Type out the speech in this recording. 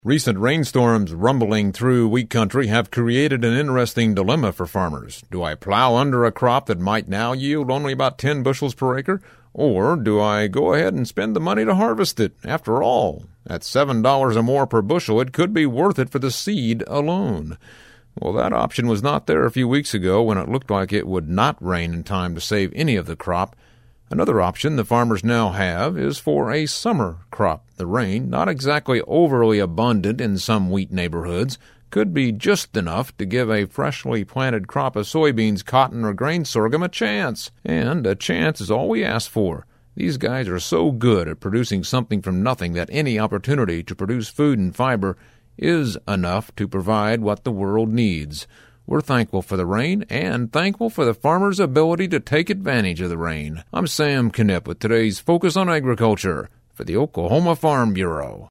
Recent rainstorms rumbling through wheat country have created an interesting dilemma for farmers. Do I plow under a crop that might now yield only about 10 bushels per acre, or do I go ahead and spend the money to harvest it? After all, at $7 or more per bushel, it could be worth it for the seed alone. Well, that option was not there a few weeks ago when it looked like it would not rain in time to save any of the crop. Another option the farmers now have is for a summer crop. The rain, not exactly overly abundant in some wheat neighborhoods, could be just enough to give a freshly planted crop of soybeans, cotton, or grain sorghum a chance. And a chance is all we ask for. These guys are so good at producing something from nothing that any opportunity to produce food and fiber is enough to provide what the world needs. We're thankful for the rain and thankful for the farmer's ability to take advantage of the rain. I'm Sam Knipp with today's Focus on Agriculture for the Oklahoma Farm Bureau.